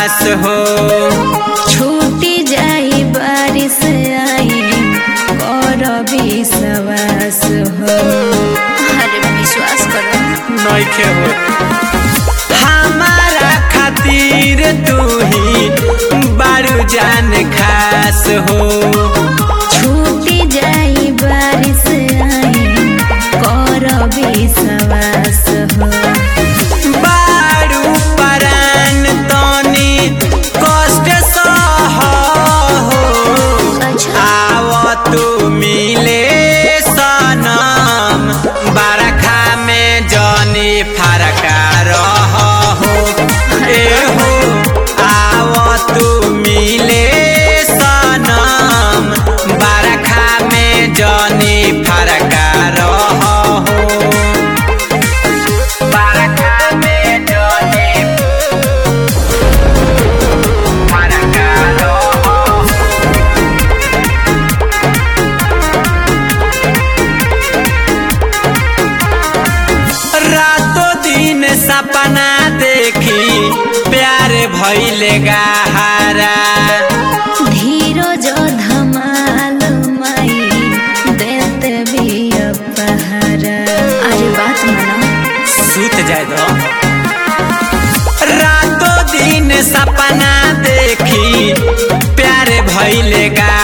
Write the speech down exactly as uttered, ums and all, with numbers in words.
पास हो। छूटी जाई बारिश आई कर विश्वास हो। अरे विश्वास करो नइखे हो हमारा खातिर तू ही बारू जान खास हो। छूटी जाई बारिश आई कर विश्वास हो। बारू परान तनी कष्ट सह हो। आव तू मिले सनम बरखा में जनी फरका रह हो। ए हो आव तू मिले सनम बरखा में जनी फरका रह हो। बरखा में जनी फरका रह हो। रातों दिन सपना देखी प्यार भइले गहरा। धीरज धमाल माई देते भी पहरा। अरे बात मानो सूत जाए दो रातों दिन सपना देखी प्यार भइले गा